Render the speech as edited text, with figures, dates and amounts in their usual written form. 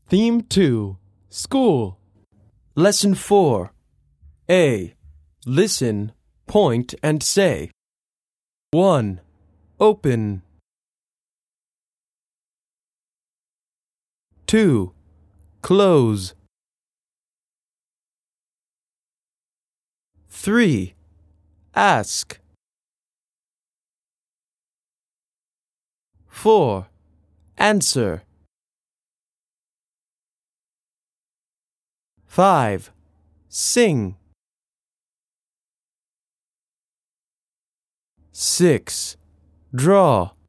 Theme 2. School. Lesson 4. A. Listen, point, and say. 1. Open. 2. Close. 3. Ask. 4. Answer. 5. Sing. 6. Draw.